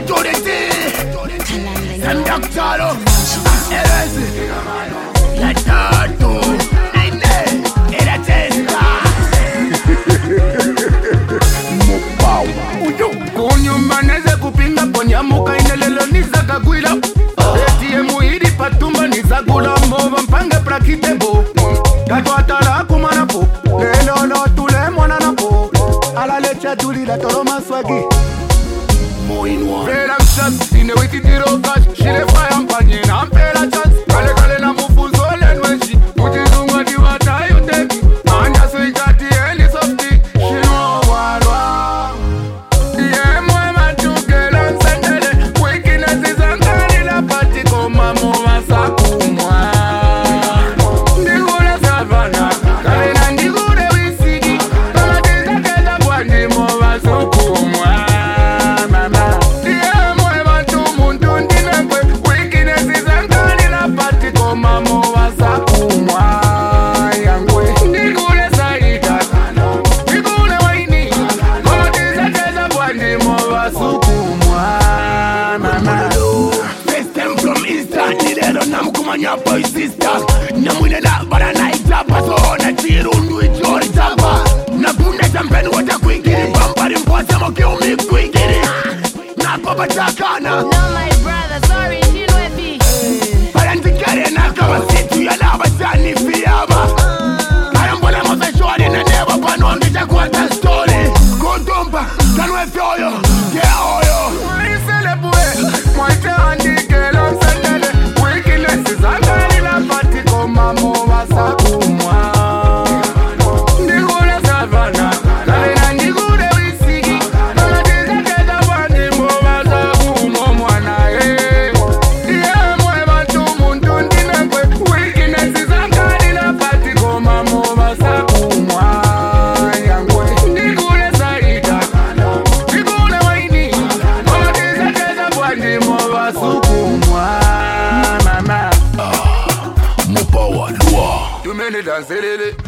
to the T. Some doctor, Erezi, la tato, era testa. Mopau. Uyo, konyo maneze kupinga ponyamuka inelelo nizakagwila. Eti emuhidi patumba nizagula mova mpange prakitebo. Katwatala kumanapo, lelo no tule mwananapo. Ala leche tulile tolo maswagi. Pela mchas, inewiti tiro cash. Shile fire mpanye na mpela chance. Kale kale na mufuzo lenweshi. Mutizunga diwata yuteki. Anya suikati eli softi. Shino walwa. Iye mwe matukela nsendele. Weakness izangani la pati koma mwa sakumwa. Ndigule savana. Kale na ndigule wisigi. Kama tiza keza bwandi mwa sakumwa. Boy sister, namune la barana itapa so na tirundu ichori tapa. Na bunde champeni wata kwingiri bambari mpwasa moke umi kwingiri. Na papa chakana. No my brother, sorry, shino efi. Parantikare na kama situ ya lava chani fiyama. Karambole mose shwari na neba pano angita kuwata story. Kontompa, kanwe fyoyo, yeah oyo. Mwari selebue, mwaite andike lo sendele. Zangani la pati koma mwa sakumwa. Ndigule savana, kale na ndigule wisigi. Kama tiza keza bwandi mwa sakumwa mwana Iye mwe batu muntu ndinekwe. Weakness zangani la pati koma mwa sakumwa. Ndigule saida, ndigule waini. Kama tiza keza bwandi mwa sakumwa. Tumele danselele.